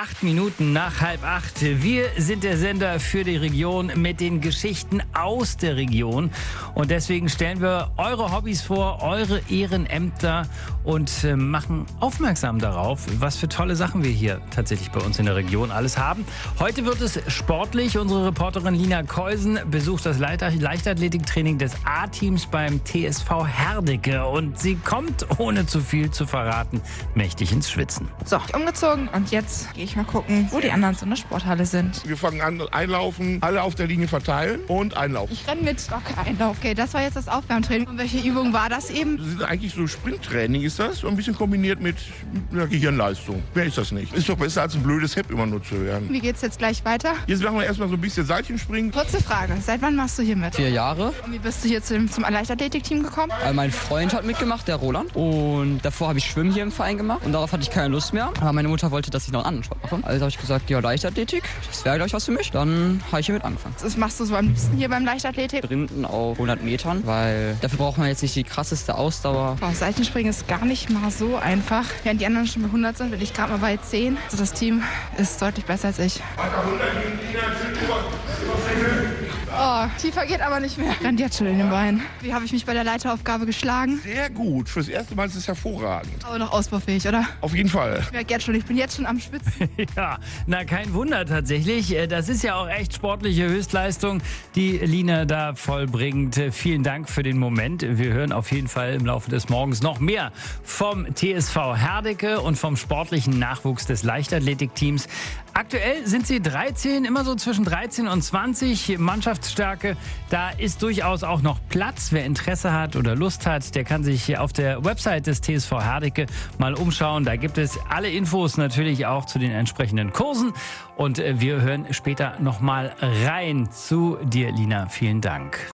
8 Minuten nach 7:30. Wir sind der Sender für die Region mit den Geschichten aus der Region. Und deswegen stellen wir eure Hobbys vor, eure Ehrenämter und machen aufmerksam darauf, was für tolle Sachen wir hier tatsächlich bei uns in der Region alles haben. Heute wird es sportlich. Unsere Reporterin Lina Keusen besucht das Leichtathletiktraining des A-Teams beim TSV Herdecke. Und sie kommt, ohne zu viel zu verraten, mächtig ins Schwitzen. So, umgezogen und jetzt gehe ich mal gucken, wo die anderen so in der Sporthalle sind. Wir fangen an, einlaufen, alle auf der Linie verteilen und einlaufen. Ich renne mit Einlauf. Okay, das war jetzt das Aufwärmtraining. Und welche Übung war das eben? Das ist eigentlich so Sprinttraining, ist das? So ein bisschen kombiniert mit einer Gehirnleistung. Mehr ist das nicht. Ist doch besser als ein blödes Hep immer nur zu hören. Wie geht's jetzt gleich weiter? Jetzt machen wir erstmal so ein bisschen Seilchenspringen. Kurze Frage, seit wann machst du hier mit? 4 Jahre. Und wie bist du hier zum Leichtathletikteam gekommen? Mein Freund hat mitgemacht, der Roland. Und davor habe ich Schwimmen hier im Verein gemacht. Und darauf hatte ich keine Lust mehr. Aber meine Mutter wollte, dass ich noch einen anderen Sport mache. Also habe ich gesagt, ja, Leichtathletik, das wäre gleich was für mich. Dann habe ich hier mit angefangen. Was machst du so am liebsten hier beim Leichtathletik? Sprinten auf 100 Metern, weil dafür braucht man jetzt nicht die krasseste Ausdauer. Boah, Seilchenspringen ist gar nicht mal so einfach. Während die anderen schon bei 100 sind, bin ich gerade mal bei 10. Also das Team ist deutlich besser als ich. Oh, tiefer geht aber nicht mehr. Rennt jetzt schon in den Beinen. Wie habe ich mich bei der Leiteraufgabe geschlagen? Sehr gut. Fürs erste Mal ist es hervorragend. Aber noch ausbaufähig, oder? Auf jeden Fall. Ich merke jetzt schon, ich bin jetzt schon am Schwitzen. Ja, na kein Wunder tatsächlich. Das ist ja auch echt sportliche Höchstleistung, die Lina da vollbringt. Vielen Dank für den Moment. Wir hören auf jeden Fall im Laufe des Morgens noch mehr vom TSV Herdecke und vom sportlichen Nachwuchs des Leichtathletikteams. Aktuell sind sie 13, immer so zwischen 13 und 20 Mannschaftsstärke. Da ist durchaus auch noch Platz. Wer Interesse hat oder Lust hat, der kann sich auf der Website des TSV Herdecke mal umschauen. Da gibt es alle Infos natürlich auch zu den entsprechenden Kursen. Und wir hören später noch mal rein zu dir, Lina. Vielen Dank.